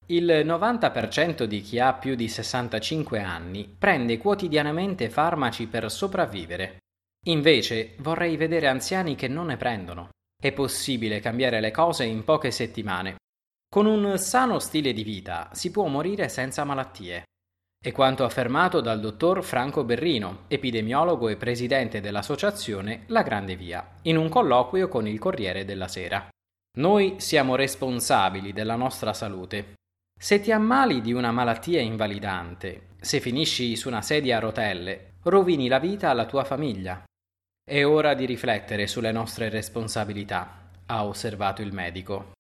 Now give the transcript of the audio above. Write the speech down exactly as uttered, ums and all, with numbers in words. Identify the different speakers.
Speaker 1: Il novanta per cento di chi ha più di sessantacinque anni prende quotidianamente farmaci per sopravvivere. Invece vorrei vedere anziani che non ne prendono. È possibile cambiare le cose in poche settimane. Con un sano stile di vita si può morire senza malattie. È quanto affermato dal dottor Franco Berrino, epidemiologo e presidente dell'associazione La Grande Via, in un colloquio con il Corriere della Sera. Noi siamo responsabili della nostra salute. Se ti ammali di una malattia invalidante, se finisci su una sedia a rotelle, rovini la vita alla tua famiglia. È ora di riflettere sulle nostre responsabilità, ha osservato il medico.